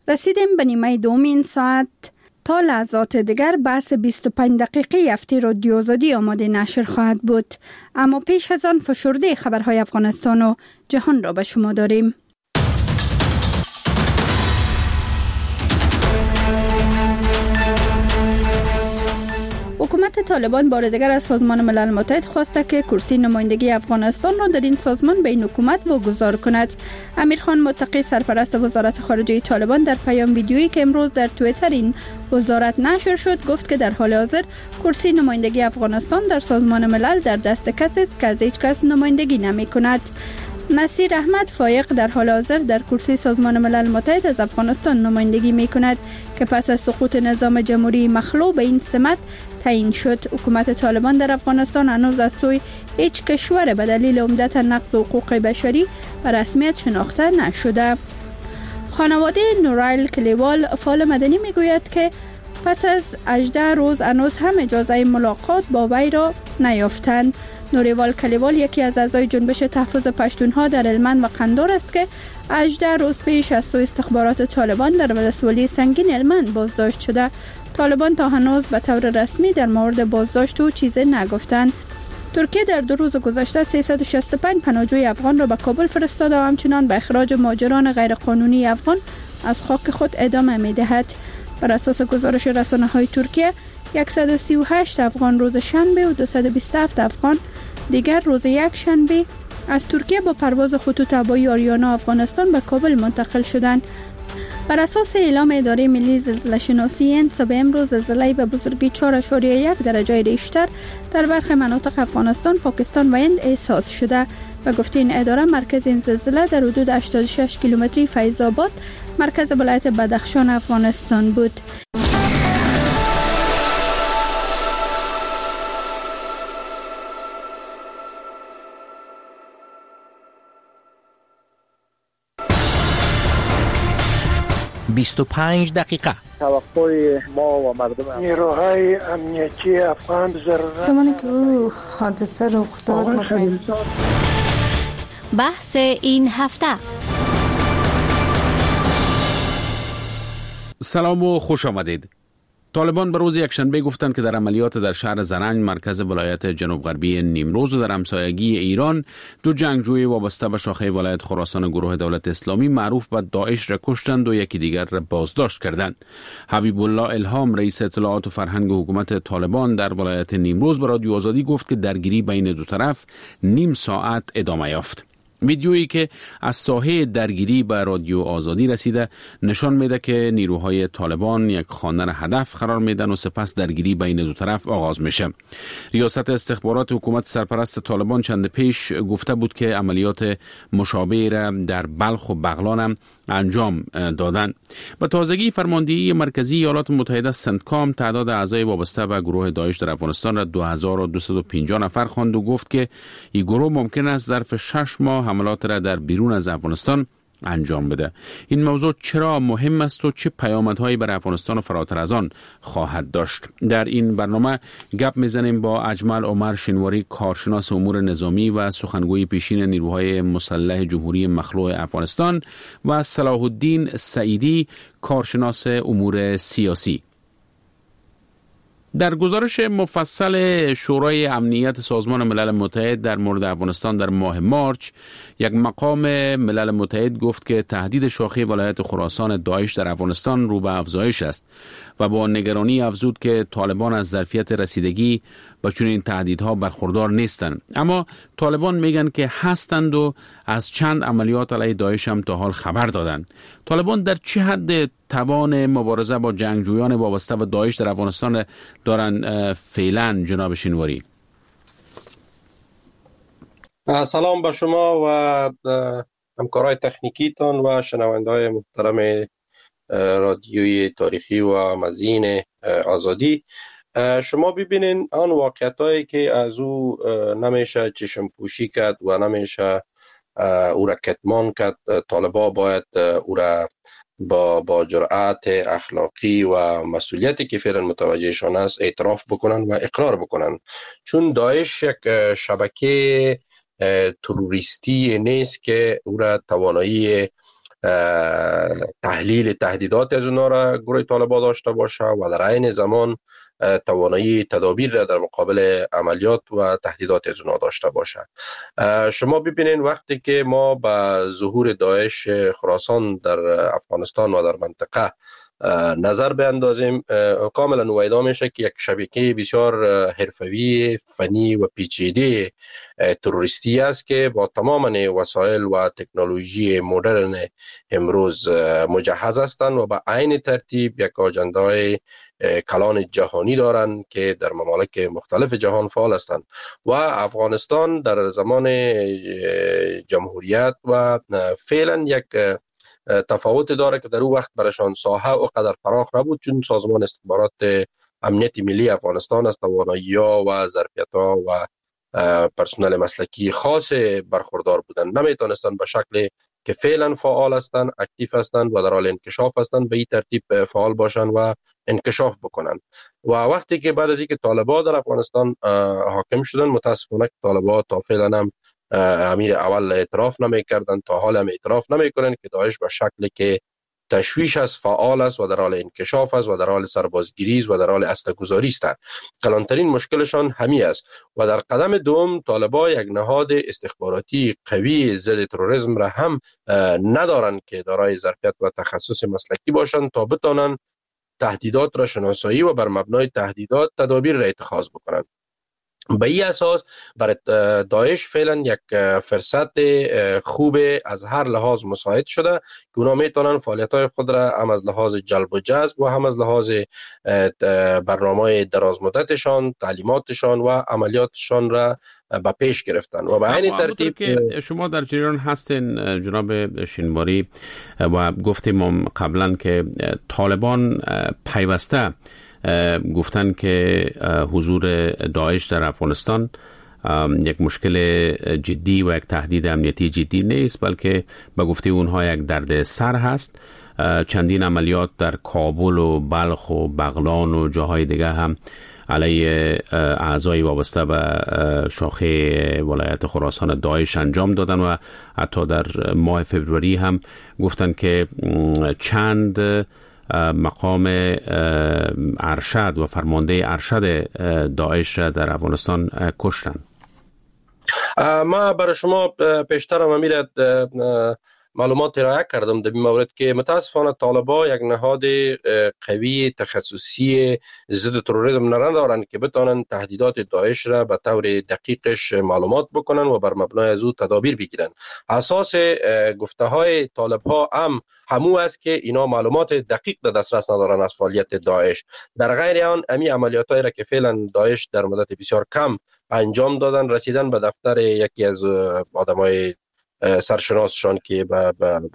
رسیدیم به نیمه دوم این ساعت. تا لحظات دیگر بحث 25 دقیقه هفته رادیو آزادی آماده نشر خواهد بود. اما پیش از آن فشرده خبرهای افغانستان و جهان را به شما داریم. حکومت طالبان بار دیگر از سازمان ملل متحد خواسته که کرسی نمایندگی افغانستان را در این سازمان به این حکومت واگذار کند. امیر خان متقی سرپرست وزارت خارجه طالبان در پیام ویدیویی که امروز در توییتر این وزارت نشر شد گفت که در حال حاضر کرسی نمایندگی افغانستان در سازمان ملل در دست کسی است که از هیچ کس نمایندگی نمی کند. نصیر احمد فایق در حال حاضر در کرسی سازمان ملل متحد از افغانستان نمایندگی می کند که پس از سقوط نظام جمهوری مخلوع به این سمت تعیین شد. حکومت طالبان در افغانستان هنوز از سوی هیچ کشور به دلیل عمدتا نقض حقوق بشری به رسمیت شناخته نشده. خانواده نورایل کلیوال فعال مدنی می گوید که پس از 18 روز هنوز هم اجازه ملاقات با وی را نیافتند. نوریوال کلیوال یکی از اعضای جنبش تحفظ پشتونها در هلمند و قندار است که 18 روز پیش از سوی استخبارات طالبان در ولسوالی سنگین هلمند بازداشت شده. طالبان تا هنوز به طور رسمی در مورد بازداشت او چیزی نگفتند. ترکیه در 2 روز گذشته 365 پناهجوی افغان را به کابل فرستاده و همچنان به اخراج مهاجران غیرقانونی افغان از خاک خود ادامه می‌دهد. بر اساس گزارش رسانه‌های ترکیه 138 افغان روز شنبه و 227 افغان دیگر روز یک شنبه از ترکیه با پرواز خطوط هوایی آریانا افغانستان به کابل منتقل شدند. بر اساس اعلام اداره ملی زلزله شناسی هند صبح امروز زلزله به بزرگی 4.1 درجه ریشتر در برخی مناطق افغانستان، پاکستان و هند احساس شده. و گفته این اداره مرکز این زلزله در حدود 86 کیلومتری فیض آباد مرکز ولایت بدخشان افغانستان بود. «25 دقیقه» توقع ما و مردم نیروهای امنیتی افغان زمانی که او حادثه رخ داد بحث این هفته. سلام و خوش آمدید. طالبان به روز یکشنبه گفتند که در عملیات در شهر زرنج مرکز ولایت جنوب غربی نیمروز و در همسایگی ایران 2 جنگجوی وابسته به شاخه ولایت خراسان گروه دولت اسلامی معروف به داعش را کشتند و یکی دیگر را بازداشت کردند. حبیب الله الهام رئیس اطلاعات و فرهنگ حکومت طالبان در ولایت نیمروز به رادیو آزادی گفت که درگیری بین دو طرف نیم ساعت ادامه یافت. ویدیویی که از ساحه درگیری به رادیو آزادی رسیده نشان میده که نیروهای طالبان یک خانه را هدف قرار میدن و سپس درگیری بین دو طرف آغاز میشه. ریاست استخبارات حکومت سرپرست طالبان چند پیش گفته بود که عملیات مشابهی را در بلخ و بغلان هم انجام دادن. به تازگی فرماندهی مرکزی ایالات متحده سنتکام تعداد اعضای وابسته به گروه داعش در افغانستان را 2250 نفر خواند و گفت که این گروه ممکن است ظرف 6 ماه حملات را در بیرون از افغانستان انجام بده. این موضوع چرا مهم است و چه پیامدهایی برای افغانستان و فراتر از آن خواهد داشت؟ در این برنامه گپ میزنیم با اجمل عمر شینواری، کارشناس امور نظامی و سخنگوی پیشین نیروهای مسلح جمهوری مخلوع افغانستان، و صلاح الدین سعیدی، کارشناس امور سیاسی. در گزارش مفصل شورای امنیت سازمان ملل متحد در مورد افغانستان در ماه مارچ، یک مقام ملل متحد گفت که تهدید شاخه ولایت خراسان داعش در افغانستان رو به افزایش است و با نگرانی افزود که طالبان از ظرفیت رسیدگی به چنین تهدیدها برخوردار نیستند. اما طالبان میگن که هستند و از چند عملیات علیه داعش هم تا حال خبر دادند. طالبان در چه حد توان مبارزه با جنگجویان وابسته به داعش در افغانستان دارن فعلا، جناب شینواری؟ سلام به شما و همکارای تکنیکیتان و شنونده‌های محترم رادیوی تاریخی و مزین آزادی. شما ببینین آن واقعیتایی که از او نمیشه چشم پوشی کرد و نمیشه او را کتمان کرد. طالبا باید او را با جرأت اخلاقی و مسئولیتی که فعلا متوجهشان است اعتراف بکنن و اقرار بکنن، چون داعش یک شبکه تروریستی نیست که او را توانایی تحلیل تهدیدات از اونا را گروه طالبان داشته باشه و در عین زمان توانایی تدابیر را در مقابل عملیات و تهدیدات از اونا داشته باشه. شما ببینید وقتی که ما به ظهور داعش خراسان در افغانستان و در منطقه نظر بیندازیم، کاملا نویدا میشه که یک شبکه بسیار حرفوی، فنی و پیچیده تروریستی است که با تمام وسایل و تکنولوژی مدرن امروز مجهز هستند و به عین ترتیب یک آجنده کلان جهانی دارند که در ممالک مختلف جهان فعال هستند و افغانستان در زمان جمهوریت و فعلا یک تفاوت داره که در اون وقت برشان ساحه و قدر فراخ نبود، چون سازمان استخبارات امنیت ملی افغانستان از توانایی‌ها و ظرفیت‌ها و پرسنل مسلکی خاص برخوردار بودند، نمیتونستند به شکل که فعلا فعال هستند، اکتیو هستند و در حال انکشاف هستند به این ترتیب فعال باشند و انکشاف بکنند. و وقتی که بعد از اینکه طالبان در افغانستان حاکم شدند، متاسفانه طالبان تا فعلا هم امیر اول اعتراف نمی‌کردند، تا حال هم اعتراف نمی‌کنند که داعش به شکلی که تشویش است، فعال است و در حال انکشاف است و در حال سربازگیری است و در حال اسلحه‌گذاری است. کلانترین مشکلشان همین است و در قدم دوم طالبان یک نهاد استخباراتی قوی ضد تروریسم را هم ندارند که دارای ظرفیت و تخصص مسلکی باشند تا بتوانند تهدیدات را شناسایی و بر مبنای تهدیدات تدابیر را اتخاذ بکنند. به این اساس برای داعش فعلا یک فرصت خوب از هر لحاظ مساعد شده که اونا میتونن فعالیت‌های خود را هم از لحاظ جلب و جذب و هم از لحاظ برنامه دراز مدتشان، تعلیماتشان و عملیاتشان را به پیش گرفتن و به عین ترتیب که شما در جریان هستین جناب شینواری و گفتیم قبلا که طالبان پیوسته گفتن که حضور داعش در افغانستان یک مشکل جدی و یک تهدید امنیتی جدی نیست، بلکه به گفته اونها یک درد سر هست. چندین عملیات در کابل و بلخ و بغلان و جاهای دیگه هم علیه اعضای وابسته به شاخه ولایت خراسان داعش انجام دادن و حتی در ماه فوریه هم گفتن که چند مقام ارشد و فرمانده ارشد داعش در افغانستان کشتن. ما برای شما پیشترم امیر معلومات ارائه کردم در این مورد که متاسفانه طالبان یک نهاد قوی تخصصی ضد تروریسم ندارند که بتوانند تهدیدات داعش را به طور دقیقش معلومات بکنن و بر مبنای از او تدابیر بگیرن. اساس گفته های طالبان همو است که اینا معلومات دقیق در دسترس ندارن از فعالیت داعش. در غیر آن امی عملیاتایی را که فعلا داعش در مدت بسیار کم انجام دادن، رسیدن به دفتر یکی از آدمای سرشناسشان که به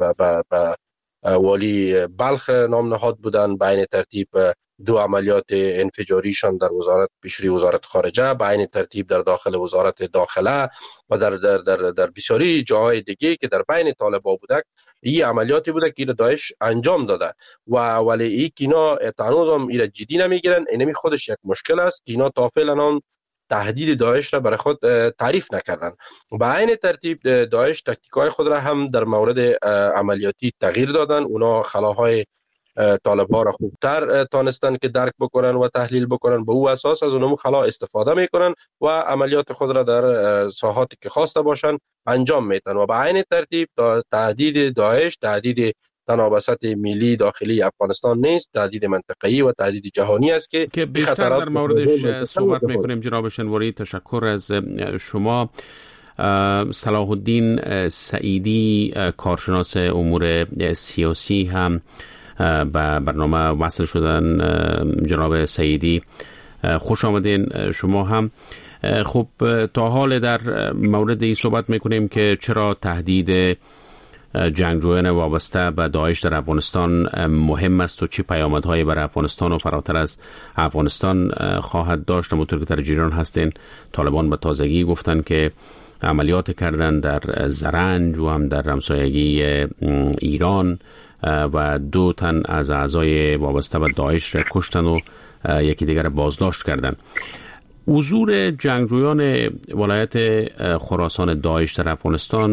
والی بلخ نام نهاد بودن، به عین ترتیب دو عملیات انفجاریشان در پیشروی وزارت خارجه، به عین ترتیب در داخل وزارت داخله و در بسیاری جاهای دیگه که در بین طالبان بودک، این عملیاتی بوده که داعش انجام داده و ولی این که اینا تنوز هم اینا جدی نمیگیرن. اینمی خودش یک مشکل است که اینا تا فعلا تهدید داعش را برای خود تعریف نکردن. به عین ترتیب داعش تاکتیک‌های خود را هم در مورد عملیاتی تغییر دادن. اونا خلاهای طالبان را خوبتر تانستن که درک بکنن و تحلیل بکنن، به او اساس از اونم خلا استفاده میکنن و عملیات خود را در ساحاتی که خواسته باشن انجام میدن و به عین ترتیب تهدید داعش تهدید تنابسط ملی داخلی افغانستان نیست، تهدید منطقه‌ای و تهدید جهانی است که بیشتر در موردش صحبت میکنیم. جناب شینواری، تشکر از شما. صلاح الدین سعیدی، کارشناس امور سیاسی، هم به برنامه وصل شدن. جناب سعیدی، خوش آمدین شما هم. خب تا حال در مورد این صحبت میکنیم که چرا تهدید جنگجویان وابسته به داعش در افغانستان مهم است و چه پیامدهایی برای افغانستان و فراتر از افغانستان خواهد داشت. همونطور که در جریان هستین، طالبان به تازگی گفتن که عملیات کردن در زرنج و هم در همسایگی ایران و 2 تن از اعضای وابسته به داعش را کشتن و یکی دیگر بازداشت کردن. حضور جنگجویان ولایت خراسان داعش در افغانستان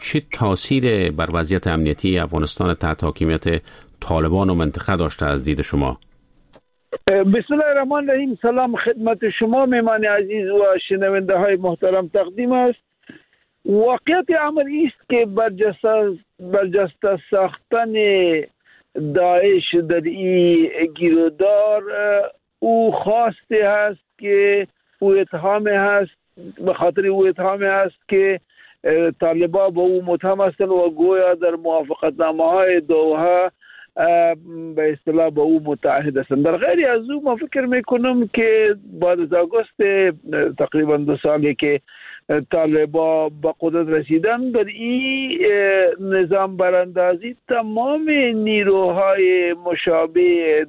چه تاثیر بر وضعیت امنیتی افغانستان تحت حاکمیت طالبان و منطقه داشته از دید شما؟ بسم الله الرحمن الرحیم. سلام خدمت شما مهمان عزیز و شنونده های محترم تقدیم است. واقعیت امر است که برجسته ساختن داعش در این گیرودار او خواسته هست که او اتهام هست، به خاطر او اتهام هست که طالبان با او متهم هستند و گویا در موافقتنامه های دوحه به اصطلاح با او متعهد هستند. در غیر از او ما فکر میکنم که بعد از آگوست تقریبا 2 سالی که طالبان به قدرت رسیدن، در این نظام براندازی تمام نیروهای مشابه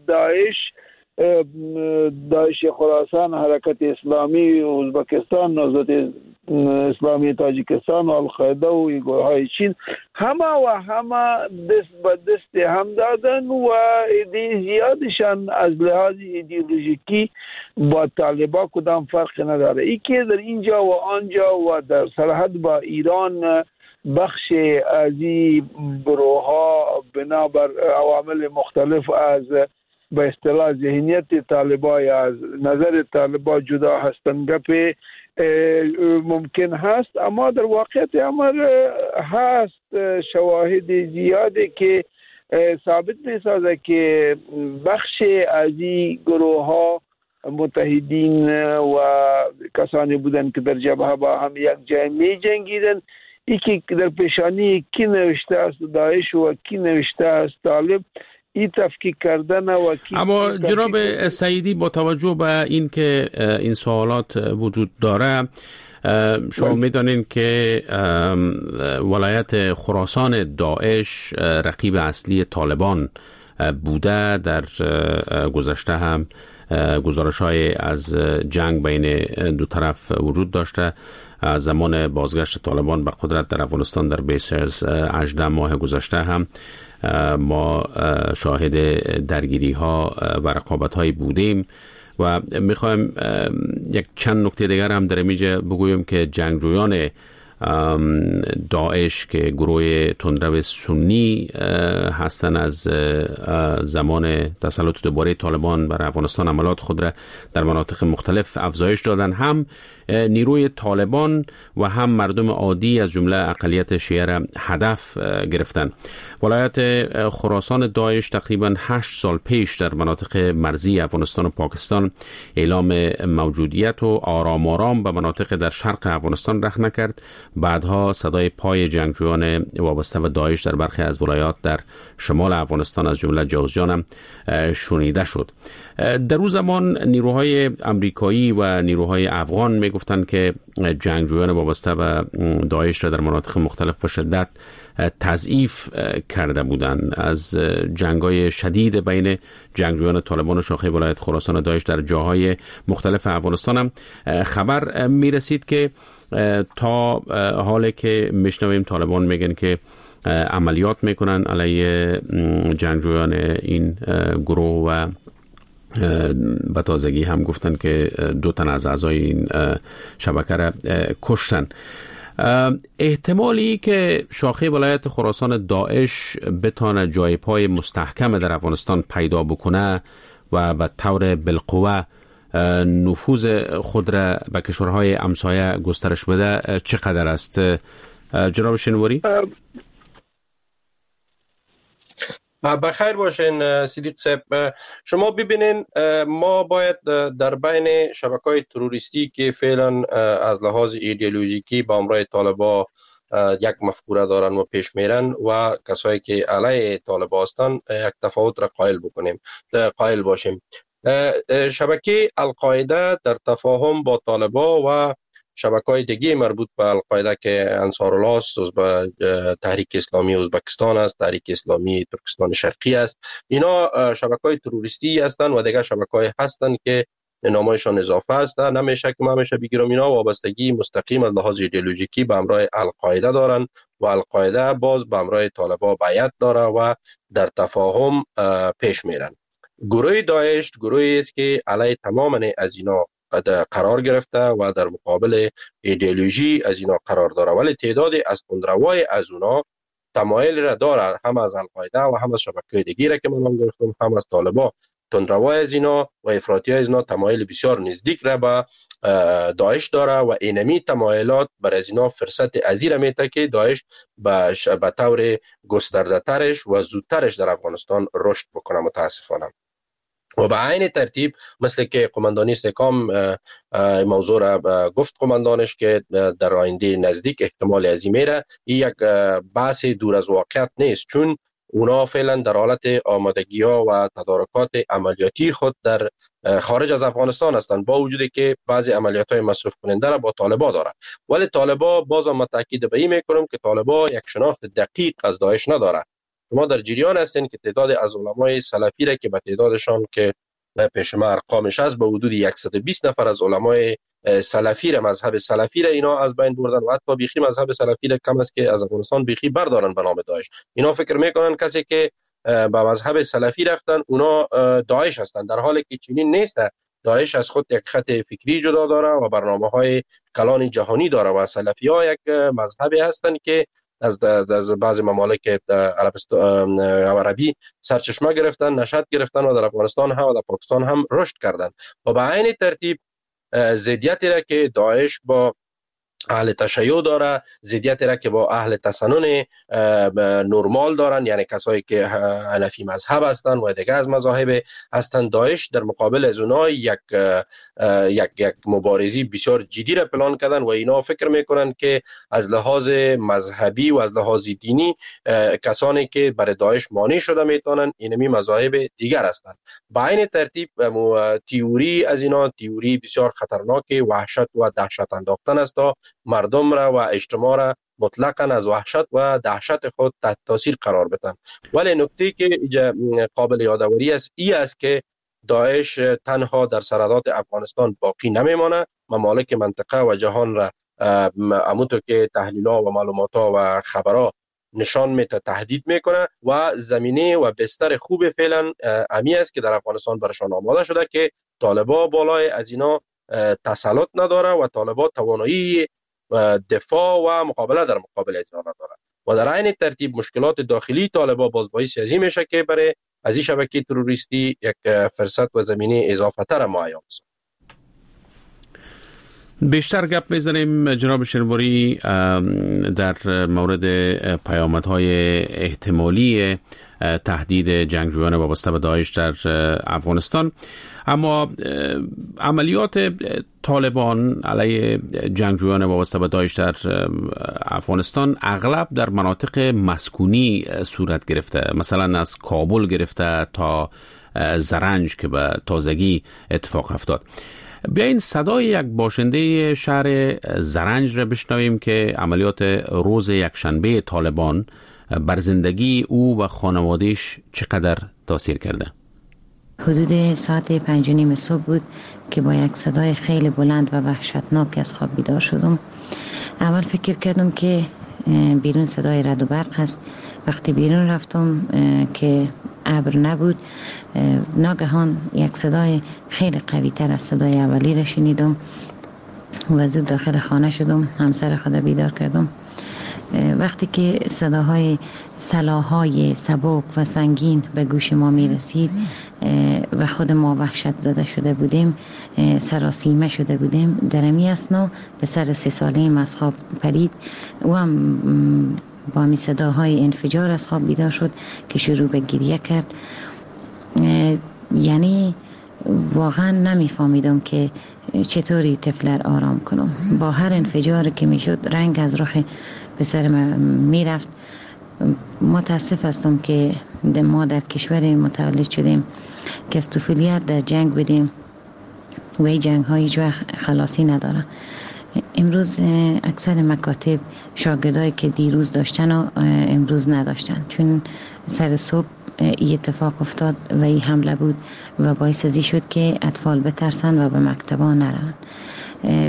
داعش خراسان، حرکت اسلامی ازبکستان، نهضت اسلامی تاجیکستان و القاعده و گروه های چین همه دست به دست هم دادن و زیادشان از لحاظ ایدئولوژیکی با طالبان کدام فرق نداره. ای که در اینجا و آنجا و در سرحد با ایران بخش از این گروه ها بنابر عوامل مختلف از به اصطلاح ذهنیت طالبان از نظر طالبان جدا هستند گپ ممکن هست، اما در واقعیت امر هست شواهد زیاده که ثابت می‌سازه که بخش از این گروه ها متحدین و کسانی بودند که در جبهه با هم یک جای می جنگیدن. یکی در پیشانی کی نوشته است داعش و کی نوشته است طالب، این تفکیک کردن و اما جناب سعیدی با توجه به این که این سوالات وجود داره، شما میدانین که ولایت خراسان داعش رقیب اصلی طالبان بوده. در گذشته هم گزارش‌های از جنگ بین دو طرف وجود داشته. از زمان بازگشت طالبان به قدرت در افغانستان در بیش از 18 ماه گذشته هم ما شاهد درگیری ها و رقابت های بودیم و میخوایم یک چند نکته دیگر هم در اینجا بگویم که جنگجویان داعش که گروه تندرو سنی هستند از زمان تسلط دوباره طالبان بر افغانستان عملات خود را در مناطق مختلف افزایش دادن، هم نیروی طالبان و هم مردم عادی از جمله اقلیت شیعه را هدف گرفتن. ولایت خراسان داعش تقریبا 8 سال پیش در مناطق مرزی افغانستان و پاکستان اعلام موجودیت و آرام به مناطق در شرق افغانستان رخ نکرد. بعدها صدای پای جنگجویان وابسته به داعش در برخی از ولایات در شمال افغانستان از جمله جوزجان شنیده شد. در اون زمان نیروهای امریکایی و نیروهای افغان میگفتند که جنگجویان وابسته به داعش را در مناطق مختلف به شدت تضعیف کرده بودند. از جنگ‌های شدید بین جنگجویان طالبان و شاخه ولایت خراسان داعش در جاهای مختلف افغانستان هم خبر میرسید که تا حالی که میشنویم طالبان میگن که عملیات میکنن علیه جنگجویان این گروه و به تازگی هم گفتن که 2 تن از اعضای این شبکه را کشتن. احتمالی که شاخه ولایت خراسان داعش بتانه جای پای مستحکم در افغانستان پیدا بکنه و به طور بالقوه نفوذ خود را به کشورهای همسایه گسترش بده چقدر است جناب شنواری؟ بخیر باشین صدیق صاحب. شما ببینین ما باید در بین شبکه‌های تروریستی که فعلا از لحاظ ایدئولوژیکی با همراه طالبان یک مفکوره دارن و پیش میرن و کسایی که علیه طالبان هستن یک تفاوت را قائل باشیم. شبکه القاعده در تفاهم با طالبان و شبکه‌های دیگه مربوط به القاعده که انصارالله است، به تحریک اسلامی ازبکستان است، تحریک اسلامی ترکستان شرقی است، اینا شبکه‌های تروریستی هستند و دیگه شبکه‌های هستند که نامایشان اضافه است. نمیشه که ما همیشه بگیرم اینا وابستگی مستقیم از لحاظ ایدئولوژیکی به همراه القاعده دارن و القاعده باز به همراه طالبان بیعت داره و در تفاهم پیش میرن. گروه داعش گروهی است که علیه تماما از اینا قرار گرفته و در مقابل ایدئولوژی از اینا قرار داره، ولی تعدادی از تندروای از اونا تمایل را داره، هم از القاعده و هم از شبکه‌های دیگه که من گفتم، هم از طالبان. تندروای از اینا و افراطی از اینا تمایل بسیار نزدیک را به داعش داره و اینمی تمایلات بر از اینا فرصت ازیره میته که داعش به طور گسترده ترش و زودترش در افغانستان رشد بکنه متاسفانه. و به عین ترتیب مثل که قماندانی استحکام موضوع را گفت قماندانش که در آینده نزدیک احتمال عظیم میره، این یک بحث دور از واقعیت نیست، چون اونا فعلا در حالت آمادگی ها و تدارکات عملیاتی خود در خارج از افغانستان هستند، با وجودی که بعضی عملیات های مصرف کننده را با طالبا داره. ولی طالبا بازم من تاکید به این میکنم که طالبا یک شناخت دقیق از داعش نداره. شما در جریان هستین که تعداد از علمای سلفی را که به تعدادشان که پیش ما ارقامش هست به حدود 120 نفر از علمای سلفی را، مذهب سلفی را اینا از بین بردن و حتی بیخی مذهب سلفی را کم است که از افغانستان بیخی بردارن به نام داعش. اینا فکر میکنن کسی که به مذهب سلفی رفتن اونا داعش هستند، در حالی که چنین نیست. داعش از خود یک خط فکری جدا داره و برنامه‌های کلان جهانی داره و سلفی‌ها یک مذهبی هستند که از بعض ممالک عربستان عربی سرچشمه گرفتن، نشأت گرفتن و در افغانستان هم و در پاکستان هم رشد کردن. و به عین ترتیب ضدیتی را که داعش با اهل تشیع داره، ضدیتی را که با اهل تسنن نرمال دارن، یعنی کسایی که حنفی مذهب هستند و دیگه از مذاهب هستند، داعش در مقابل از اونها یک مبارزی بسیار جدی را پلان کردن و اینا فکر میکنن که از لحاظ مذهبی و از لحاظ دینی کسانی که برای داعش مانع شده میتونن اینمی مذاهب دیگر هستند. با این ترتیب تئوری از اینا تئوری بسیار خطرناک وحشت و دهشت انداختن است تا مردم را و اجتماع را مطلقاً از وحشت و دهشت خود تحت تاثیر قرار بدن. ولی نکته که قابل یادآوری است این است که داعش تنها در سرحدات افغانستان باقی نمیمانه، ممالک منطقه و جهان را همونطور که تحلیل‌ها و معلومات‌ها و خبرها نشان میده تهدید میکنه و زمینه و بستر خوب فعلا امی است که در افغانستان برشان آماده شده که طالبان بالای از اینا تسلط نداره و طالبان توانایی دفاع و مقابله در مقابل از اینا نداره و در عین ترتیب مشکلات داخلی طالبان باز باعث ازی میشه که برای از این شبکه تروریستی یک فرصت و زمینه اضافه تر معین است. بیشتر گپ میزنیم جناب شینواری در مورد پیامدهای احتمالی تهدید جنگجویان وابسته به داعش در افغانستان، اما عملیات طالبان علیه جنگجویان وابسته به داعش در افغانستان اغلب در مناطق مسکونی صورت گرفته، مثلا از کابل گرفته تا زرنج که به تازگی اتفاق افتاد. بیاین صدای یک باشنده شهر زرنج را بشنویم که عملیات روز یکشنبه طالبان بر زندگی او و خانوادهش چقدر تاثیر کرده. حدود ساعت 5:30 صبح بود که با یک صدای خیلی بلند و وحشتناک از خواب بیدار شدم. اول فکر کردم که بیرون صدای رعد و برق هست. وقتی بیرون رفتم که ابر نبود، ناگهان یک صدای خیلی قوی تر از صدای اولی را شنیدم و زود داخل خانه شدم، همسر خود بیدار کردم. وقتی که صداهای سلاح‌های سبک و سنگین به گوش ما می رسید و خود ما وحشت زده شده بودیم، سراسیمه شده بودیم، در امی اثنا پسر 3 ساله‌ام از خواب پرید. او هم با می صداهای انفجار از خواب بیدار شد که شروع به گریه کرد. یعنی واقعا نمیفهمیدم که چطوری طفل آرام کنم. با هر انفجار که میشد رنگ از رخ پسر می رفت. متاسف هستم که ما در کشور متولد شدیم که از طفولیت در جنگ بودیم و این جنگ ها هیچ وقت خلاصی نداره. امروز اکثر مکاتب شاگردایی که دیروز داشتن و امروز نداشتن، چون سر صبح این اتفاق افتاد و این حمله بود و باعث ازی شد که اطفال بترسن و به مکتبا نرن.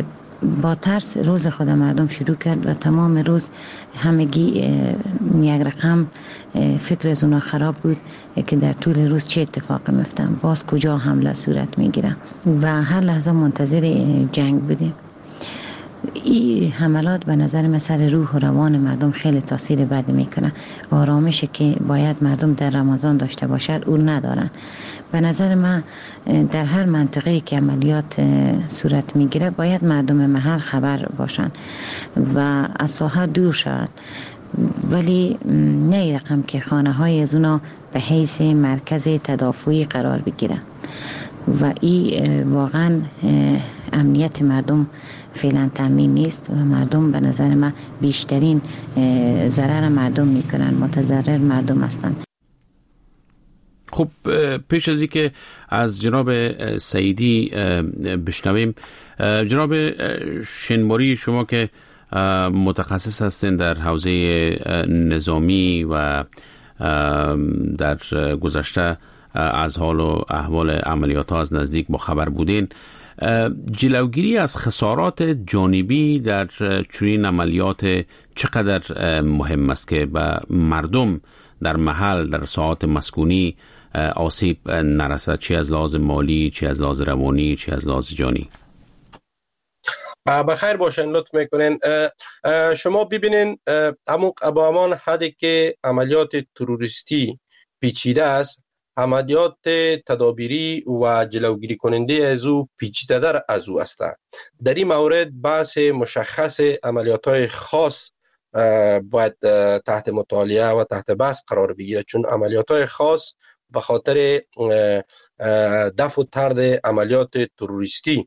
با ترس روز خود مردم شروع کرد و تمام روز همگی یک رقم فکر از اونا خراب بود که در طول روز چه اتفاق میفته، باز کجا حمله صورت میگیره و هر لحظه منتظر جنگ بودیم. این حملات به نظر من سر روح و روان مردم خیلی تاثیر بد میکنه. آرامشی که باید مردم در رمضان داشته باشد او ندارن. به نظر من در هر منطقه‌ای که عملیات صورت میگیره باید مردم محل خبر باشن و از ساحه دور شوند، ولی نه رقم که خانه های از اونا به حیث مرکز تدافعی قرار بگیره و این واقعا امنیت مردم فعلا تامین نیست و مردم به نظر من بیشترین ضرر مردم میکنن، متضرر مردم هستن. خب پیش از اینکه از جناب سعیدی بشنویم، جناب شنباری، شما که متخصص هستین در حوزه نظامی و در گذشته از حال و احوال عملیات ها از نزدیک با خبر بودین، جلوگیری از خسارات جانبی در چنین عملیات چقدر مهم است که به مردم در محل در ساعات مسکونی آسیب نرسد، چی از لحاظ مالی، چی از لحاظ روانی، چی از لحاظ جانی؟ بخیر باشین، لطف میکنین. شما ببینین با همان حدی که عملیات تروریستی پیچیده است، عملیات تدابیری و جلوگیری کننده از او پیچیده در از او است. در این مورد بحث مشخص عملیات های خاص باید تحت مطالعه و تحت بحث قرار بگیرد، چون عملیات های خاص به خاطر دفع و طرد عملیات تروریستی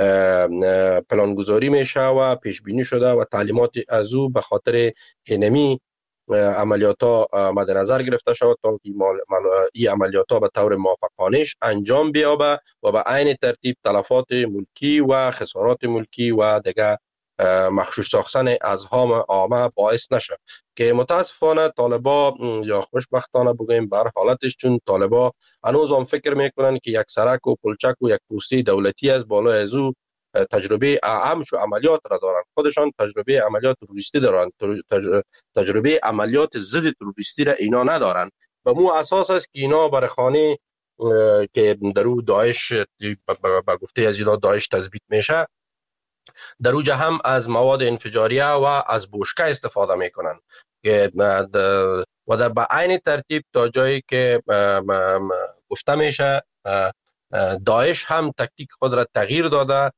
پلانگذاری میشه و پیش بینی شده و تعلیمات از او به خاطر اینمی عملیات ها مد نظر گرفته شود تا که این عملیات ها به طور موفقانش انجام بیابه و به عین ترتیب تلفات ملکی و خسارات ملکی و دیگه مخشوش ساختن ازهام عامه باعث نشه، که متاسفانه طالبا یا خوشبختانه بگویم بر حالتش، چون طالبا هنوز هم فکر میکنن که یک سرک و پلچک و یک پوسته دولتی از بالا از او تجربه همچو عملیات را دارند. خودشان تجربه عملیات تروریستی دارند، تجربه عملیات ضد تروریستی را اینا ندارند. به مو اساس است که اینا بر خانه که در او داعش به گفته از اینا داعش تثبیت میشه، در او هم از مواد انفجاریه و از بوشکه استفاده میکنن که و در به عین ترتیب تا جایی که گفته میشه داعش هم تکتیک خود را تغییر داده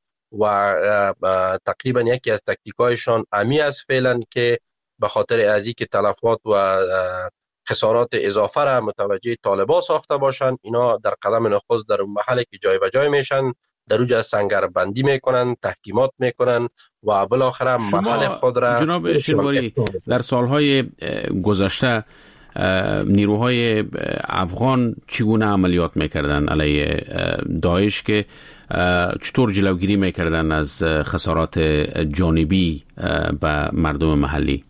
و تقریبا یکی از تکتیکایشان امی است فعلا که به خاطر از اینکه تلفات و خسارات اضافه را متوجه طالبا ساخته باشند، اینا در قدم نخست در محلی که جای به جای میشن در اوج سنگر بندی میکنن، تحکیمات میکنن و بالاخره محل خود را. جناب شنواری، در سالهای گذشته نیروهای افغان چگونه عملیات میکردن علیه داعش که چطور جلوگیری میکردن از خسارات جانبی به مردم محلی؟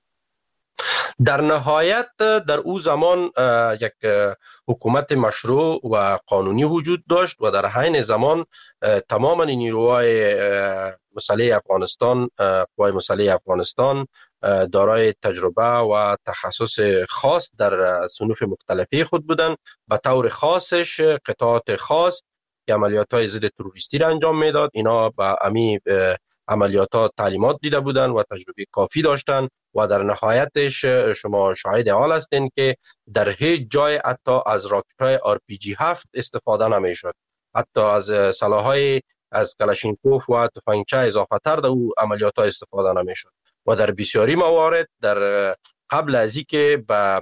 در نهایت در او زمان یک حکومت مشروع و قانونی وجود داشت و در حین زمان تماما نیروهای مسلح افغانستان، قوای مسلح افغانستان دارای تجربه و تخصص خاص در صنوف مختلفی خود بودند. به طور خاصش قطعات خاص که عملیات‌های ضد تروریستی را انجام میداد، اینا به امی عملیات تعلیمات دیده بودند و تجربه کافی داشتند و در نهایتش شما شاهد حال هستین که در هیچ جای حتی از راکت‌های RPG 7 استفاده نمی‌شد، حتی از سلاح‌های از کلاشینکوف و تفنگچه اضافه تر در او عملیات استفاده نمی‌شد و در بسیاری موارد در قبل از اینکه به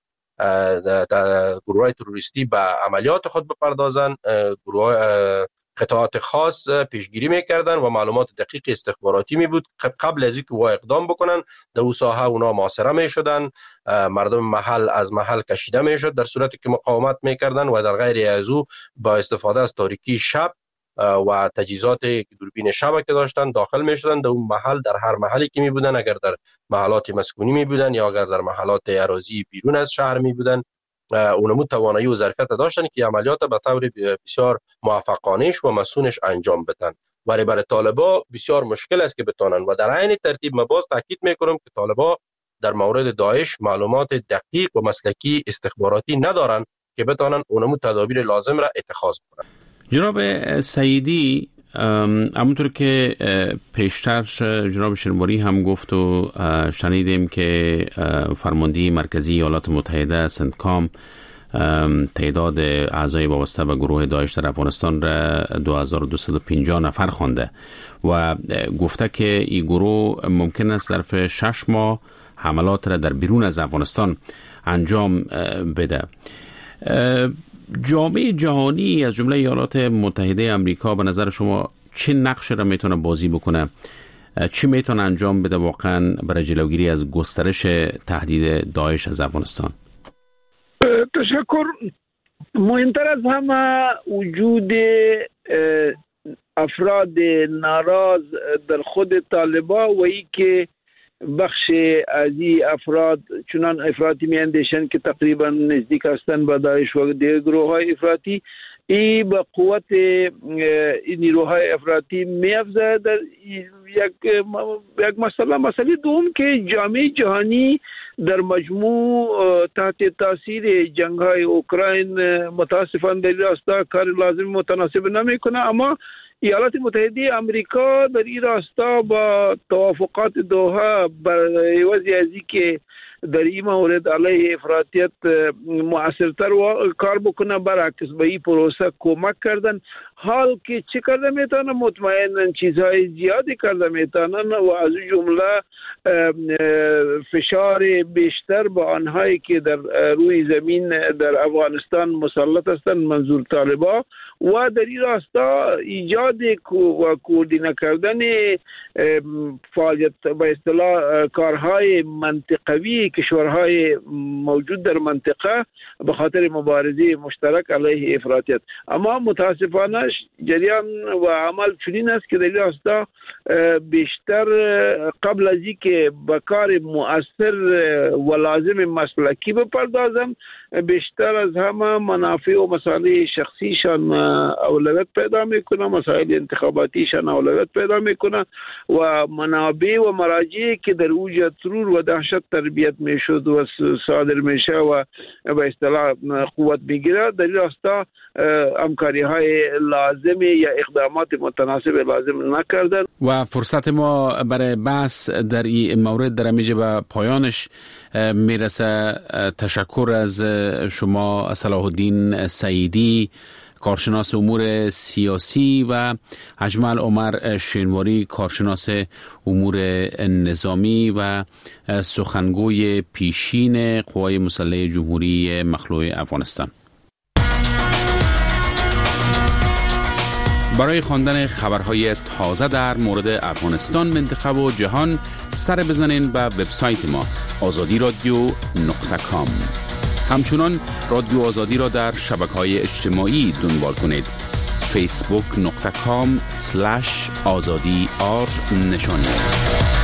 گروه‌های تروریستی به عملیات خود بپردازند، گروه قطعات خاص پیشگیری میکردن و معلومات دقیق استخباراتی می بود قبل از اینکه اقدام بکنن در اون ساحه اونا محاصره میشدن، مردم محل از محل کشیده میشد در صورتی که مقاومت میکردن و در غیر از او با استفاده از تاریکی شب و تجهیزات دوربین شب که داشتن داخل میشدن در اون محل. در هر محلی که می بودن، اگر در محلات مسکونی می بودن یا اگر در محلات اراضی بیرون از شهر می بودن، اونمو توانایی و ظرفیت داشتن که عملیات به طور بسیار موفقانه و مسئولش انجام بدن ولی برای طالبا بسیار مشکل است که بتانن. و در عین ترتیب ما باز تاکید میکنم که طالبا در مورد داعش معلومات دقیق و مسلکی استخباراتی ندارن که بتانن اونمو تدابیر لازم را اتخاذ کنن. جناب سعیدی، همونطور که پیشتر جناب شنواری هم گفت و شنیدیم که فرمانده مرکزی ایالات متحده سنتکام تعداد اعضای وابسته به گروه داعش در افغانستان را 2250 نفر خوانده و گفته که این گروه ممکن است ظرف 6 ماه حملات را در بیرون از افغانستان انجام بده. جامعه جهانی از جمله ایالات متحده آمریکا به نظر شما چه نقش را میتونه بازی بکنه؟ چی میتونه انجام بده واقعا برای جلوگیری از گسترش تهدید داعش از افغانستان؟ تشکر. مهمتر از همه وجود افراد ناراض در خود طالبان و ای که بخش از این افراد چنان افراطی می اندیشند که تقریبا نزدیک هستند به داعش و دیگر گروه های افراطی، ای به قوت نیروهای افراطی می افزه. در یک مسئله دوم که جامعه جهانی در مجموع تحت تاثیر جنگ های اوکراین متاسفانه در راستا کار لازم متناسب نمی کنه، اما ایالات متحده آمریکا در این راستا با توافقات دوحه برای وضع ازی که در این مورد علیه افراطیت مؤثرتر کار بکنه، برعکس به این پروسه کمک کردن. حال که چه کرده میتونن؟ مطمئنن چیزهای زیادی کرده میتونن و از جمله فشار بیشتر به آنهایی که در روی زمین در افغانستان مسلط هستند، منظور طالبان، و در این راستا ایجاد و کوردینه کردن فعالیت به اصطلاح کارهای منطقوی کشورهای موجود در منطقه به خاطر مبارزه مشترک علیه افراطیت. اما متاسفانه جریان و عمل چنین است که در این راستا بیشتر قبل از اینکه به کار مؤثر و لازم مسلکی بپردازم، بیشتر از همه منافع و مصالح شخصیشان اولویت پیدا میکنه، مسائل انتخاباتیشان اولویت پیدا میکنه و منابع و مراجعی که در اوج ترور و دهشت تربیت میشد و صادر میشه و به اصطلاح قوت میگیره، در این راستا همکاری های لازم یا اقدامات متناسب لازم نکردن. و فرصت ما برای بحث در این مورد در میجه به پایانش میرسه. تشکر از شما صلاح الدین سعیدی، کارشناس امور سیاسی، و اجمل عمر شینواری، کارشناس امور نظامی و سخنگوی پیشین قوای مسلح جمهوری مخلوع افغانستان. برای خواندن خبرهای تازه در مورد افغانستان، منطقه و جهان سر بزنین به وبسایت ما azadi.com. همچنان رادیو آزادی را در شبکه‌های اجتماعی دنبال کنید. facebook.com/azadi نشانی است.